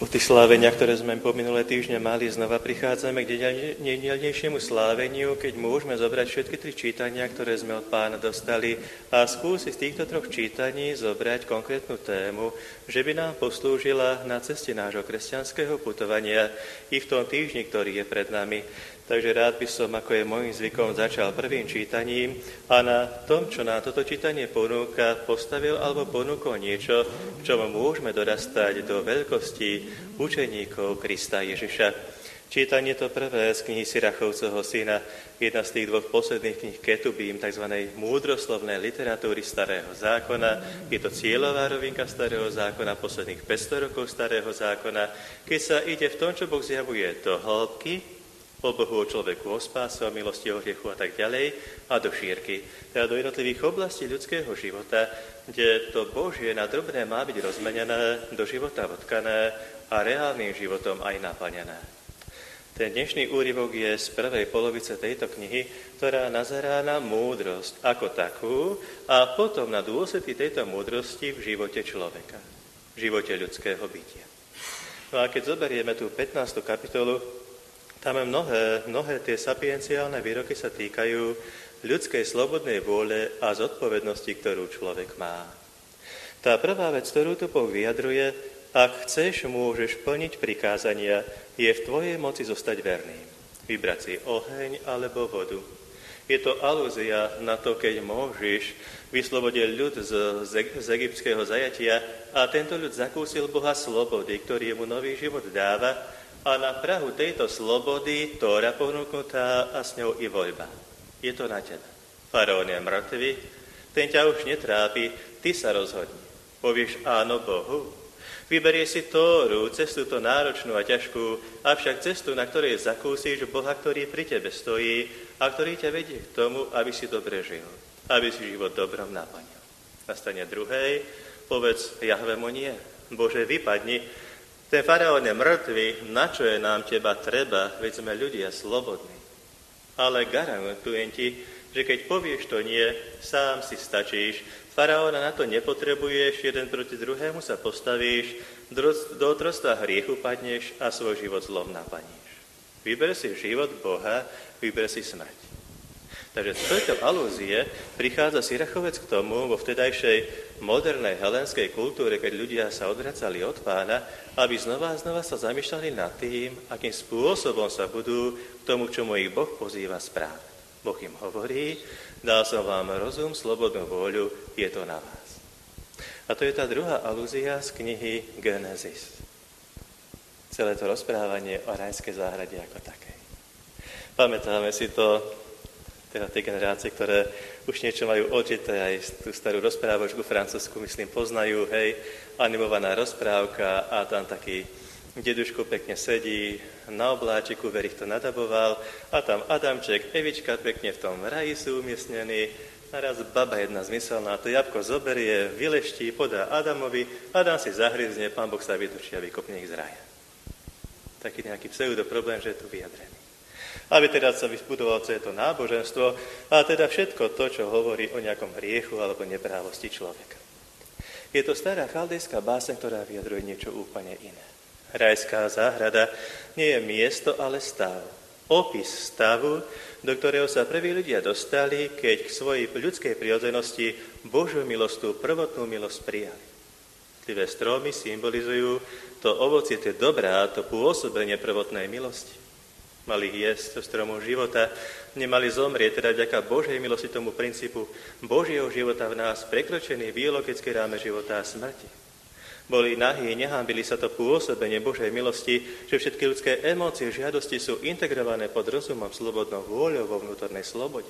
Po tých sláveniach, ktoré sme po minulé týždne mali, znova prichádzame k nejdelnejšiemu sláveniu, keď môžeme zobrať všetky 3 čítania, ktoré sme od Pána dostali a skúsiť z týchto 3 čítaní zobrať konkrétnu tému, že by nám poslúžila na ceste nášho kresťanského putovania i v tom týždni, ktorý je pred nami. Takže rád by som, ako je môjim zvykom, začal prvým čítaním a na tom, čo nám toto čítanie ponúka, postavil alebo ponúkol niečo, v čom môžeme dorastať do veľkosti učeníkov Krista Ježiša. Čítanie to prvé z knihy Sirachovcovho syna, jedna z tých 2 posledných kníh Ketubím, tzv. Múdroslovnej literatúry Starého zákona. Je to cieľová rovinka Starého zákona, posledných 500 rokov Starého zákona, keď sa ide v tom, čo Boh zjavuje do hĺbky, o Bohu, o človeku, o spáse, o milosti, o hriechu a tak ďalej, a do šírky, teda do jednotlivých oblastí ľudského života, kde to Božie na dobré má byť rozmenené, do života vtkané a reálnym životom aj naplnené. Ten dnešný úryvok je z prvej polovice tejto knihy, ktorá nazerá na múdrosť ako takú a potom na dôsledky tejto múdrosti v živote človeka, v živote ľudského bytia. No a keď zoberieme tú 15. kapitolu, tam mnohé tie sapienciálne výroky sa týkajú ľudskej slobodnej vôle a zodpovednosti, ktorú človek má. Tá prvá vec, ktorú tu Boh vyjadruje, ak chceš, môžeš plniť prikázania, je v tvojej moci zostať verným. Vybrať si oheň alebo vodu. Je to alúzia na to, keď môžeš vyslobodiť ľud z egyptského zajatia a tento ľud zakúsil Boha slobody, ktorý mu nový život dáva. A na prahu tejto slobody Tóra ponúknutá a s ňou i voľba. Je to na teba. Faraón je mŕtvy, ten ťa už netrápi, ty sa rozhodni. Povieš áno Bohu. Vyberieš si Tóru, cestu to náročnú a ťažkú, avšak cestu, na ktorej zakúsiš Boha, ktorý pri tebe stojí a ktorý ťa vedie k tomu, aby si dobre žil, aby si život dobrom naplnil. Na strane druhej povedz Jahvemu nie. Bože, vypadni. Ten faraón je mŕtvy, na čo je nám teba treba, veď sme ľudia slobodní. Ale garantujem ti, že keď povieš to nie, sám si stačíš. Faraóna na to nepotrebuješ, jeden proti druhému sa postavíš, do otroctva hriechu padneš a svoj život zlom naplníš. Vyber si život Boha, vyber si smrť. Takže z tejto alúzie prichádza Sirachovec k tomu vo vtedajšej modernej helénskej kultúre, keď ľudia sa odvracali od Pána, aby znova a znova sa zamýšľali nad tým, akým spôsobom sa budú k tomu, čomu ich Boh pozýva, správať. Boh im hovorí, dal som vám rozum, slobodnú vôľu, je to na vás. A to je tá druhá alúzia z knihy Genesis. Celé to rozprávanie o rajskej záhrade ako takej. Pamätáme si to, teda tie generácie, ktoré už niečo majú odžité, aj tú starú rozprávočku francúzsku, myslím, poznajú, hej, animovaná rozprávka a tam taký deduško pekne sedí na obláčiku, Verich to nadaboval a tam Adamček, Evička pekne v tom raji sú umiestnení, naraz baba jedna zmyselná, to jabko zoberie, vyleští, podá Adamovi, Adam si zahryzne, Pán Boh sa vytočí a vykopne ich z raja. Taký nejaký pseudoproblém, že je tu vyjadrený. Aby teda sa vybudoval celé to náboženstvo a teda všetko to, čo hovorí o nejakom hriechu alebo neprávosti človeka. Je to stará chaldejská báseň, ktorá vyjadruje niečo úplne iné. Rajská záhrada nie je miesto, ale stav. Opis stavu, do ktorého sa prví ľudia dostali, keď k svojej ľudskej prirodzenosti Božiu milosť, prvotnú milosť prijali. Tlivé stromy symbolizujú to ovocie, tie dobrá, to pôsobenie prvotnej milosti. Mali jesť zo stromu života, nemali zomrieť, teda vďaka Božej milosti tomu princípu Božieho života v nás prekročený biologický rámec života a smrti. Boli nahí, nehanbili sa to pôsobenie Božej milosti, že všetky ľudské emócie, žiadosti sú integrované pod rozumom, slobodnou vôľou vo vnútornej slobode.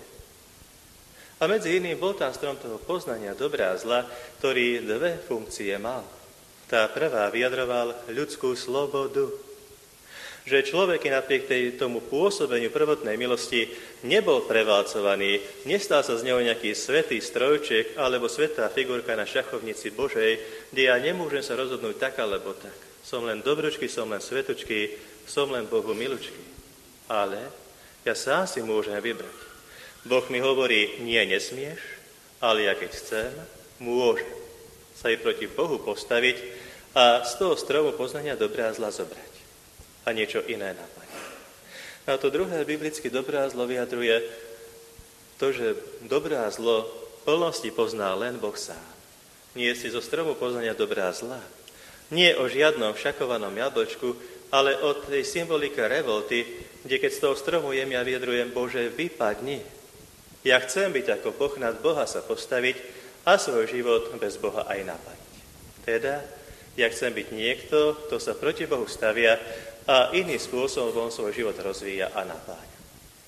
A medzi iným bol tam strom toho poznania dobrá a zla, ktorý 2 funkcie mal. Tá prvá vyjadroval ľudskú slobodu. Že človek napriek tomu pôsobeniu prvotnej milosti nebol prevalcovaný, nestal sa z neho nejaký svätý strojček alebo svätá figurka na šachovnici Božej, kde ja nemôžem sa rozhodnúť tak alebo tak. Som len dobročky, som len svetučky, som len Bohu milučky. Ale ja sám si môžem vybrať. Boh mi hovorí, nie, nesmieš, ale ja keď chcem, môžem sa i proti Bohu postaviť a z toho stromu poznania dobrá a zla zobrať a niečo iné naplniť. A to druhé biblicky dobré a zlo vyjadruje to, že dobré a zlo v plnosti pozná len Boh sám. Nie si zo stromu poznania dobrá a zla. Nie o žiadnom šakovanom jablčku, ale o tej symbolike revolty, kde keď z toho stromu jem, ja vyjadrujem, Bože, vypadni. Ja chcem byť ako Boh, nad Boha sa postaviť a svoj život bez Boha aj naplniť. Teda, ja chcem byť niekto, kto sa proti Bohu stavia a iným spôsobom svoj život rozvíja a napáňa.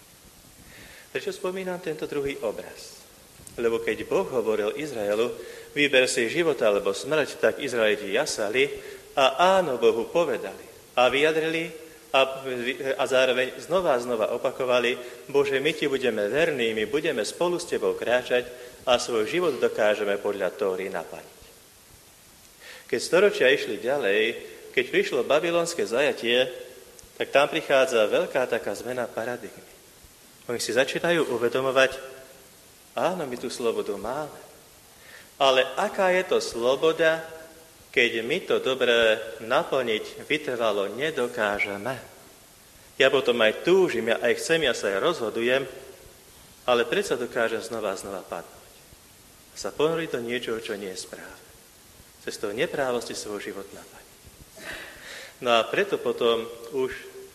Prečo spomínam tento druhý obraz? Lebo keď Boh hovoril Izraelu, vyber si život alebo smrť, tak Izraeliti jasali a áno Bohu povedali a vyjadrili a zároveň znova opakovali, Bože, my Ti budeme verní, my budeme spolu s Tebou kráčať a svoj život dokážeme podľa Tóry naplniť. Keď storočia išli ďalej, keď prišlo babylonské zajatie, tak tam prichádza veľká taká zmena paradigmy. Oni si začínajú uvedomovať, áno, my tú slobodu máme, ale aká je to sloboda, keď my to dobré naplniť vytrvalo nedokážeme. Ja potom aj túžim, ja aj chcem, ja sa aj rozhodujem, ale predsa dokážem znova padnúť. A sa ponoriť do niečoho, čo nie je správne. Cez to neprávosti svoj život naplniť. No a preto potom už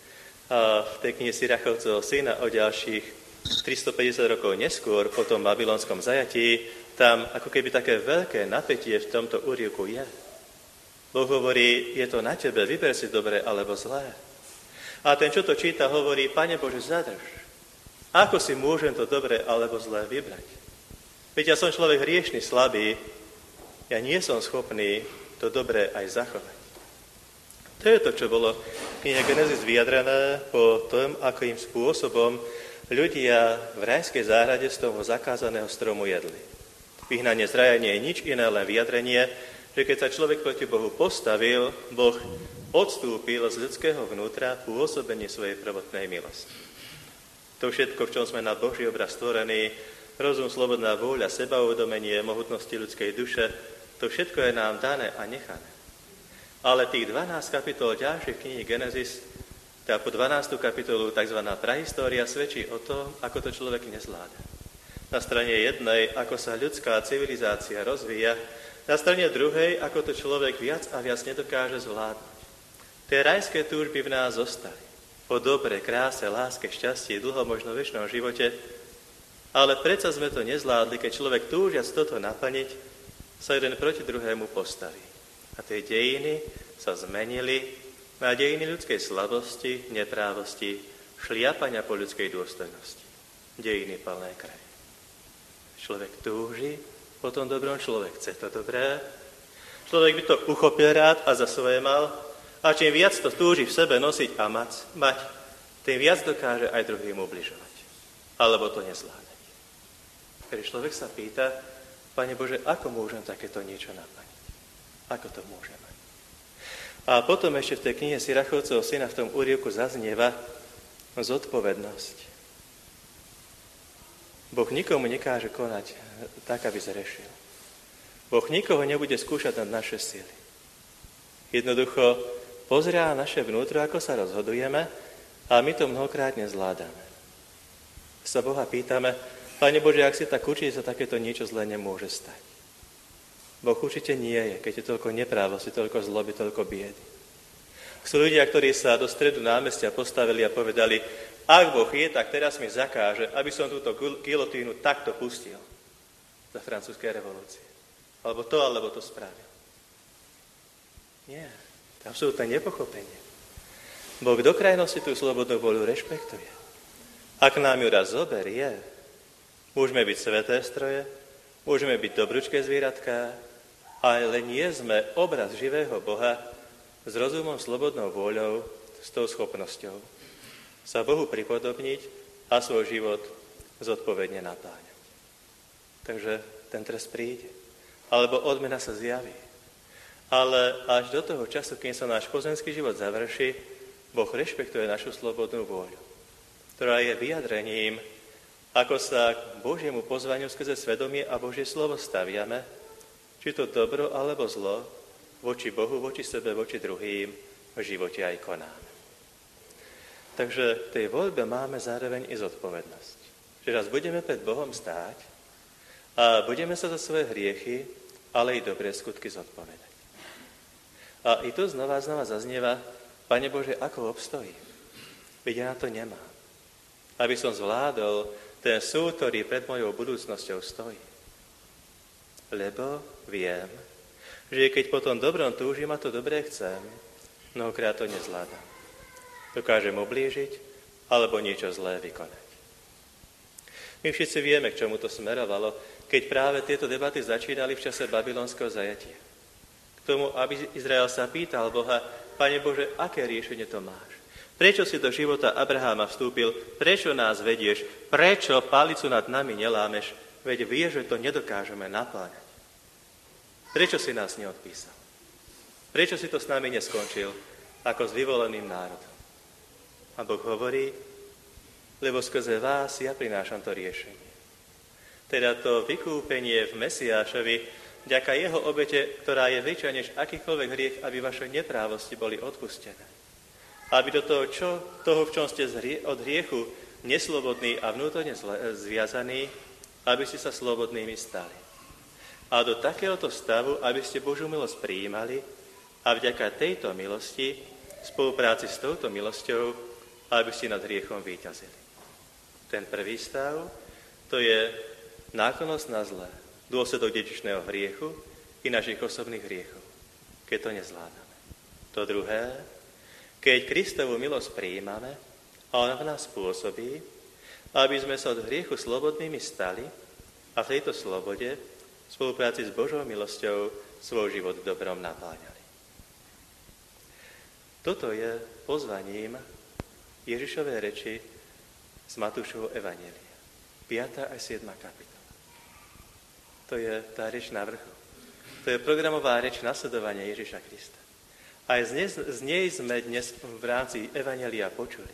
v tej knihe Sirachovcovho syna o ďalších 350 rokov neskôr, po tom babylonskom zajatí, tam ako keby také veľké napätie v tomto úryvku je. Boh hovorí, je to na tebe, vyber si dobre alebo zlé. A ten, čo to číta, hovorí, Pane Bože, zadrž. Ako si môžem to dobre alebo zlé vybrať? Veď ja som človek hriešny, slabý, ja nie som schopný to dobré aj zachovať. To je to, čo bolo v knihe Genesis vyjadrené po tom, akým spôsobom ľudia v rajskej záhrade z toho zakázaného stromu jedli. Vyhnanie z raja nie je nič iné, len vyjadrenie, že keď sa človek proti Bohu postavil, Boh odstúpil z ľudského vnútra pôsobenie svojej prvotnej milosti. To všetko, v čom sme na Boží obraz stvorení, rozum, slobodná vôľa, sebauvedomenie, mohutnosti ľudskej duše, to všetko je nám dané a nechané. Ale tých 12 kapitol ďalších kníh Genesis, tá po 12. kapitolu tzv. Prahistória svedčí o tom, ako to človek nezvláda. Na strane jednej, ako sa ľudská civilizácia rozvíja, na strane druhej, ako to človek viac a viac nedokáže zvládnuť. Tie rajské túžby v nás zostali. Po dobre, kráse, láske, šťastí, dlho, možno večnom živote. Ale predsa sme to nezvládli, keď človek túžiac toto naplniť, sa jeden proti druhému postaví. A tie dejiny sa zmenili na dejiny ľudskej slabosti, neprávosti, šliapania po ľudskej dôstojnosti. Dejiny plné krvi. Človek túži, potom dobrom človek chce to dobré. Človek by to uchopil rád a za svoje mal. A čím viac to túži v sebe nosiť a mať, tým viac dokáže aj druhým ubližovať. Alebo to nezvládať. Keď človek sa pýta, Pane Bože, ako môžem takéto niečo naplniť? Ako to môžeme? A potom ešte v tej knihe Sirachovcovho syna v tom úryvku zaznieva zodpovednosť. Boh nikomu nekáže konať tak, aby zrešil. Boh nikoho nebude skúšať nad naše sily. Jednoducho pozrá naše vnútro, ako sa rozhodujeme, a my to mnohokrát nezvládame. Sa Boha pýtame, Pane Bože, ak si tak určite sa takéto niečo zlé nemôže stať. Boh určite nie je, keď je toľko neprávosti, toľko zloby, toľko biedy. Sú ľudia, ktorí sa do stredu námestia postavili a povedali, ak Boh je, tak teraz mi zakáže, aby som túto gilotínu takto pustil za francúzskej revolúcie. Alebo to spravil. Nie, to je absolútne nepochopenie. Boh do krajnosti tú slobodnú voľu rešpektuje. Ak nám ju raz zoberie, môžeme byť sveté stroje, môžeme byť dobrúčké zvieratká, ale nie sme obraz živého Boha s rozumom, slobodnou vôľou, s tou schopnosťou sa Bohu pripodobniť a svoj život zodpovedne napáňať. Takže ten trest príde. Alebo odmena sa zjaví. Ale až do toho času, kým sa náš pozemský život završí, Boh rešpektuje našu slobodnú vôľu, ktorá je vyjadrením, ako sa k Božiemu pozvaniu skrze svedomie a Božie slovo staviame, či to dobro alebo zlo, voči Bohu, voči sebe, voči druhým v živote aj konáme. Takže v tej voľbe máme zároveň i zodpovednosť. Že raz budeme pred Bohom stáť a budeme sa za svoje hriechy, ale i dobré skutky zodpovedať. A i tu znova zaznieva, Pane Bože, ako obstojím? Veď ja na to nemám. Aby som zvládol ten súd, ktorý pred mojou budúcnosťou stojí. Lebo viem, že keď po tom dobrom túžim a to dobré chcem, mnohokrát to nezvládam. Dokážem ublížiť alebo niečo zlé vykonať. My všetci vieme, k čomu to smerovalo, keď práve tieto debaty začínali v čase babylonského zajatia. K tomu, aby Izrael sa pýtal Boha, Pane Bože, aké riešenie to máš? Prečo si do života Abraháma vstúpil? Prečo nás vedieš? Prečo palicu nad nami nelámeš? Veď vieš, že to nedokážeme napláňať. Prečo si nás neodpísal? Prečo si to s nami neskončil ako s vyvoleným národom? A Boh hovorí, lebo skrze vás ja prinášam to riešenie. Teda to vykúpenie v Mesiášovi, vďaka jeho obete, ktorá je väčšia než akýkoľvek hriech, aby vaše neprávosti boli odpustené. Aby do toho, v čom ste od hriechu neslobodní a vnútorne zviazaní, aby ste sa slobodnými stali. A do takéhoto stavu, aby ste Božiu milosť prijímali a vďaka tejto milosti, v spolupráci s touto milosťou, aby ste nad hriechom víťazili. Ten prvý stav, to je náklonnosť na zlé, dôsledok dedičného hriechu i našich osobných hriechov, keď to nezvládame. To druhé, keď Kristovu milosť prijímame a ona v nás pôsobí, aby sme sa od hriechu slobodnými stali a v tejto slobode v spolupráci s Božou milosťou svoj život dobrom napáňali. Toto je pozvaním Ježišovej reči z Matúšovho evanjelia. 5. až 7. kapitola. To je tá reč na vrchu. To je programová reč nasledovania Ježiša Krista. Aj z nej sme dnes v rámci evanjelia počuli.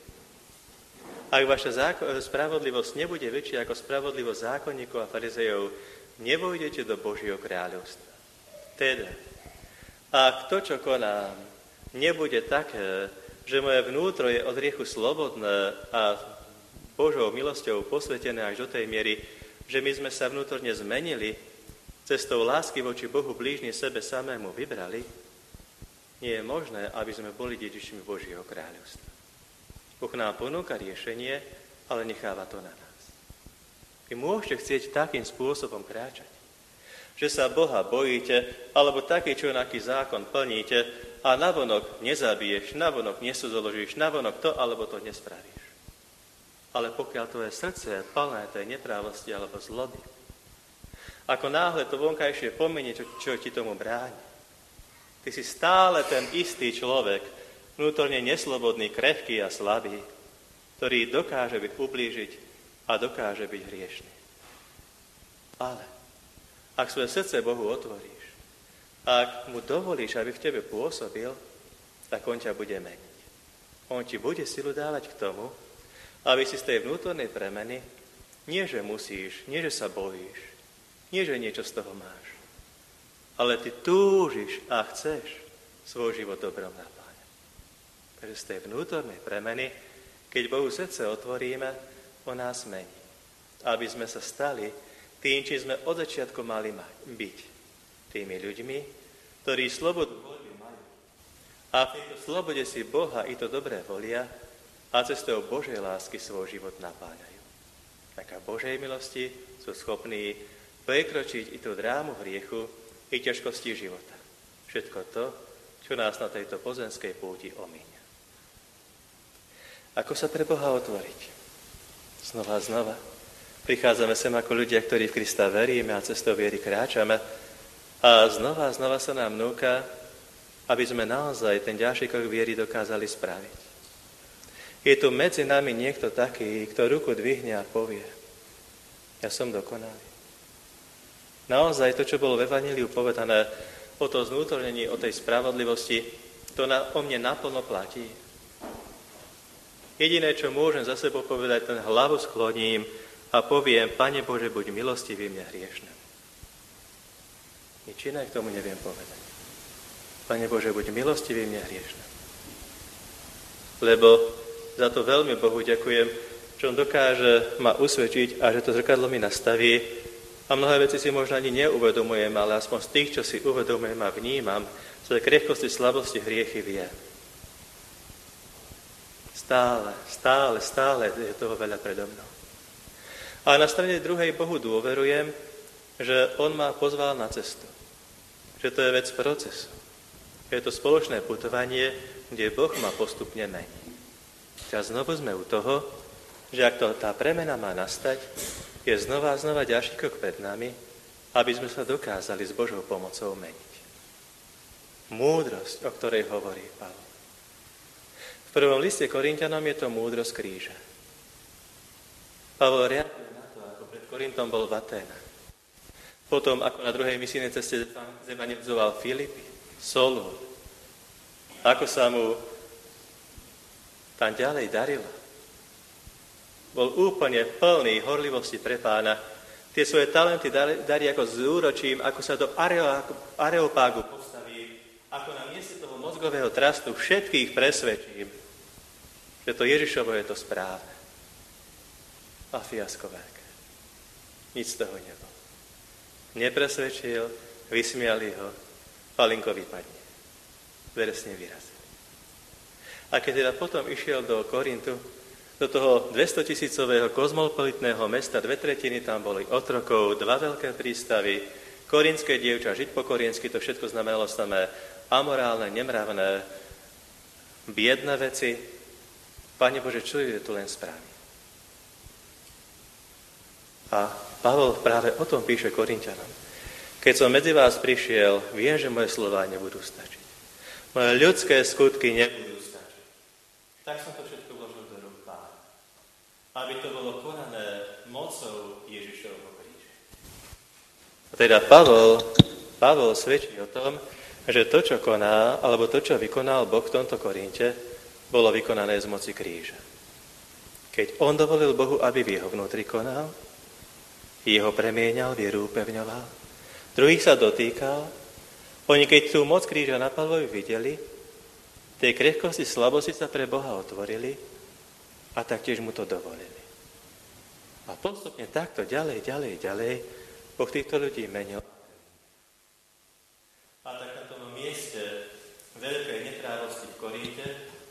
Ak vaša spravodlivosť nebude väčšia ako spravodlivosť zákonníkov a farizejov, nevojdete do Božieho kráľovstva. Teda, ak to, čo konám, nebude také, že moje vnútro je od hriechu slobodné a Božou milosťou posvetené až do tej miery, že my sme sa vnútorne zmenili, cestou lásky voči Bohu blížne sebe samému vybrali, nie je možné, aby sme boli dedičmi Božieho kráľovstva. Boh nám ponúka riešenie, ale necháva to na nás. Vy môžete chcieť takým spôsobom kráčať, že sa Boha bojíte, alebo taký čo onaký zákon plníte, a navonok nezabiješ, navonok nesúzoložíš, navonok to alebo to nespravíš. Ale pokiaľ tvoje srdce je plné tej neprávosti alebo zloby, ako náhle to vonkajšie pomenie, čo ti tomu bráni, ty si stále ten istý človek, vnútorne neslobodný, krehký a slabý, ktorý dokáže byť ublížiť a dokáže byť hriešný. Ale ak svoje srdce Bohu otvoríš, ak mu dovolíš, aby v tebe pôsobil, tak on ťa bude meniť. On ti bude silu dávať k tomu, aby si z tej vnútornej premeny, nie že musíš, nie že sa bojíš, nie že niečo z toho máš, ale ty túžiš a chceš svoj život dobrom napáňať. Takže z tej vnútornej premeny, keď Bohu srdce otvoríme, on nás mení. Aby sme sa stali tým, čím sme od začiatku mali byť. Tými ľuďmi, ktorí slobodu voľby majú. A v tejto slobode si Boha i to dobré volia a cestou Božej lásky svoj život napáňajú. Taká Božej milosti sú schopní prekročiť i tú drámu hriechu, i ťažkosti života. Všetko to, čo nás na tejto pozemskej púti omíňa. Ako sa pre Boha otvoriť? Znova a znova. Prichádzame sem ako ľudia, ktorí v Krista veríme a cestou viery kráčame, a znova sa nám núka, aby sme naozaj ten ďalší krok viery dokázali spraviť. Je tu medzi nami niekto taký, kto ruku dvihne a povie, ja som dokonalý. Naozaj to, čo bolo v Evanjeliu povedané o to znútornení, o tej spravodlivosti, to o mne naplno platí. Jediné, čo môžem za sebou povedať, ten hlavu skloním a poviem, Pane Bože, buď milostivý mne hriešne. Nič iné k tomu neviem povedať. Pane Bože, buď milostivý mne hriešne. Lebo za to veľmi Bohu ďakujem, že on dokáže ma usvedčiť a že to zrkadlo mi nastaví. A mnohé veci si možno ani neuvedomujem, ale aspoň z tých, čo si uvedomujem a vnímam, svoje krehkosti, slabosti, hriechy viem. Stále je toho veľa predo mnou. A na strane druhej Bohu dôverujem, že on ma pozval na cestu. Že to je vec procesu. Je to spoločné putovanie, kde Boh ma postupne mení. A znovu sme u toho, že ak tá premena má nastať, je znova ďalší krok pred nami, aby sme sa dokázali s Božou pomocou meniť. Múdrosť, o ktorej hovorí Pavol. V prvom liste Korinťanom je to múdrosť kríža. Pavol reaguje na to, ako pred Korintom bol v Aténach. Potom, ako na druhej misijnej ceste evangelizoval Filipy, Solún, ako sa mu tam ďalej darilo. Bol úplne plný horlivosti pre Pána. Tie svoje talenty darí ako zúročím, ako sa do areopágu postaví, ako na mieste toho mozgového trastu všetkých presvedčím, že to Ježišovo je to správne. A fiasko veľké. Nič z toho nebolo. Nepresvedčil, vysmiali ho, Palinko vypadne. Dvere s ním vyrazili. A keď teda potom išiel do Korintu, do toho 200-tisícového kozmopolitného mesta, 2/3 tam boli otrokov, 2 veľké prístavy, korínske dievča, žiť po korínsky, to všetko znamenalo samé amorálne, nemravné, biedné veci. Pane Bože, čo je tu len správne? A Pavol práve o tom píše Korinťanom. Keď som medzi vás prišiel, viem, že moje slová nebudú stačiť. Moje ľudské skutky nebudú stačiť. Tak som to všetko vložil do rúk Pána. Aby to bolo konané mocou Ježišovho kríža. A teda Pavol svedčí o tom, že to, čo koná, alebo to, čo vykonal Boh v tomto Korinte, bolo vykonané z moci kríža. Keď on dovolil Bohu, aby v jeho vnútri konal, jeho premieňal, vieru upevňoval, druhých sa dotýkal, oni keď tú moc kríža na Pavlovi videli, tej krehkosti, slabosti sa pre Boha otvorili a taktiež mu to dovolili. A postupne takto ďalej, Boh týchto ľudí menil. A tak na tom mieste veľkej neprávosti v Korinte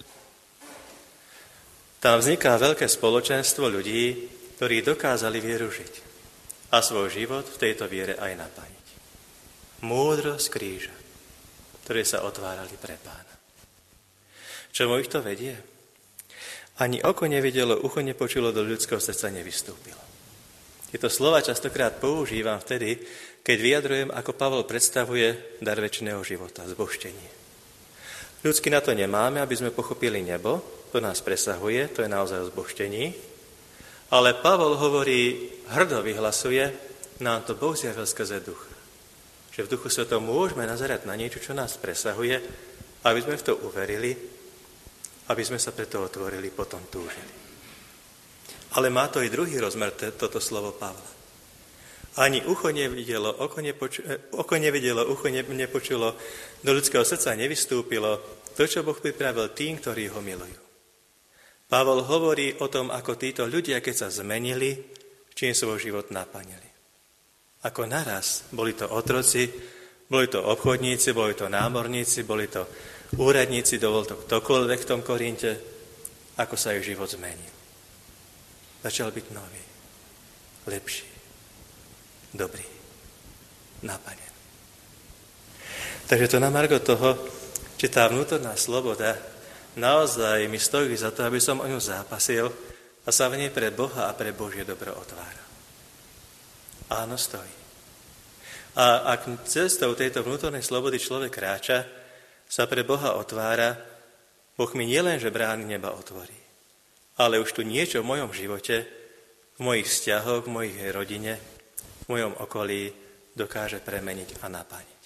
tam vzniká veľké spoločenstvo ľudí, ktorí dokázali vieru žiť a svoj život v tejto viere aj naplniť. Múdrosť kríža, ktoré sa otvárali pre Pána. Čomu ich to vedie? Ani oko nevidelo, ucho nepočulo, do ľudského srdca nevystúpilo. Tieto slova častokrát používam vtedy, keď vyjadrujem, ako Pavol predstavuje dar večného života, zbožtenie. Ľudsky na to nemáme, aby sme pochopili nebo, to nás presahuje, to je naozaj o zbožtení, ale Pavol hovorí, hrdo vyhlasuje, nám to Boh zjavil skrze ducha. Že v duchu svetom môžeme nazerať na niečo, čo nás presahuje, aby sme v to uverili, aby sme sa preto otvorili, potom túžili. Ale má to i druhý rozmer, toto slovo Pavla. Ani ucho nevidelo, oko nevidelo, ucho nepočulo, do ľudského srdca nevystúpilo to, čo Boh pripravil tým, ktorí ho milujú. Pavol hovorí o tom, ako títo ľudia, keď sa zmenili, čím svoj život naplnili. Ako naraz boli to otroci, boli to obchodníci, boli to námorníci, boli to úradníci, dovol to ktokoľvek v tom Korinte, ako sa ich život zmenil. Začal byť nový, lepší, dobrý, naplnený. Takže to na margo toho, že tá vnútorná sloboda naozaj mi stojí za to, aby som o ňu zápasil a sa v nej pre Boha a pre Božie dobro otváral. Áno, stojí. A ak cestou tejto vnútornej slobody človek kráča, sa pre Boha otvára, Boh mi nielenže brány neba otvorí, ale už tu niečo v mojom živote, v mojich vzťahoch, v mojej rodine, v mojom okolí dokáže premeniť a naplniť.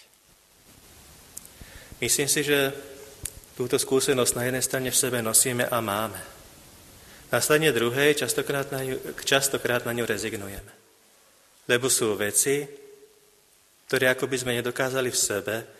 Myslím si, že túto skúsenosť na jednej strane v sebe nosíme a máme. Na strane druhej častokrát na ňu rezignujeme. Lebo sú veci, ktoré ako by sme nedokázali v sebe,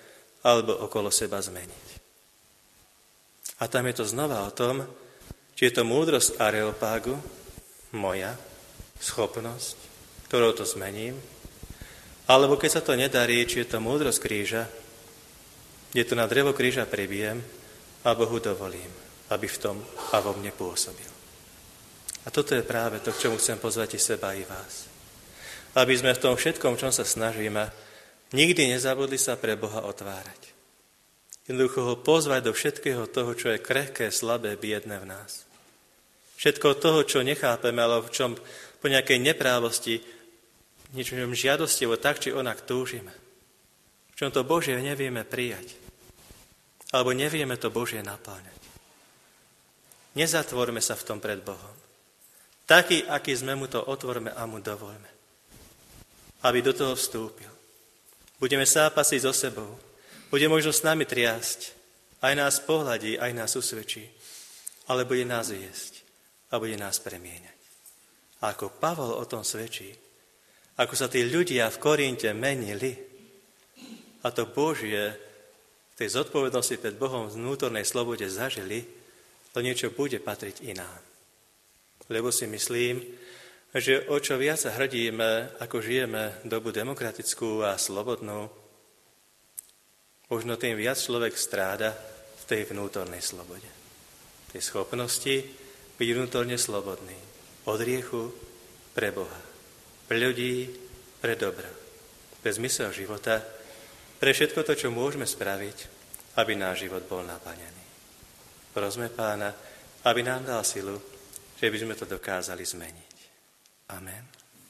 alebo okolo seba zmeniť. A tam je to znova o tom, či je to múdrosť Areopágu, moja schopnosť, ktorou to zmením, alebo keď sa to nedarí, či je to múdrosť kríža, kde to na drevo kríža pribijem a Bohu dovolím, aby v tom a vo mne pôsobil. A toto je práve to, k čomu chcem pozvať i seba, i vás. Aby sme v tom všetkom, čom sa snažíme, nikdy nezabudli sa pre Boha otvárať. Jednoducho ho pozvať do všetkého toho, čo je krehké, slabé, biedné v nás. Všetko toho, čo nechápeme, ale v čom po nejakej neprávosti, niečom žiadostivo tak, či onak túžime. V čom to Božie nevieme prijať. Alebo nevieme to Božie napáňať. Nezatvorme sa v tom pred Bohom. Taký, aký sme mu to otvorme a mu dovoľme. Aby do toho vstúpil. Budeme zápasiť so sebou. Bude možno s nami triasť. Aj nás pohľadí, aj nás usvedčí. Ale bude nás viesť a bude nás premieňať. A ako Pavol o tom svedčí, ako sa tí ľudia v Korinte menili, a to Božie v tej zodpovednosti pred Bohom v vnútornej slobode zažili, to niečo bude patriť i nám. Lebo si myslím, že o čo viac sa hrdíme, ako žijeme dobu demokratickú a slobodnú, možno tým viac človek stráda v tej vnútornej slobode. Tej schopnosti byť vnútorne slobodný. Od hriechu pre Boha. Pre ľudí, pre dobro. Pre zmysel života, pre všetko to, čo môžeme spraviť, aby náš život bol naplnený. Prosme Pána, aby nám dal silu, že by sme to dokázali zmeniť. Amen.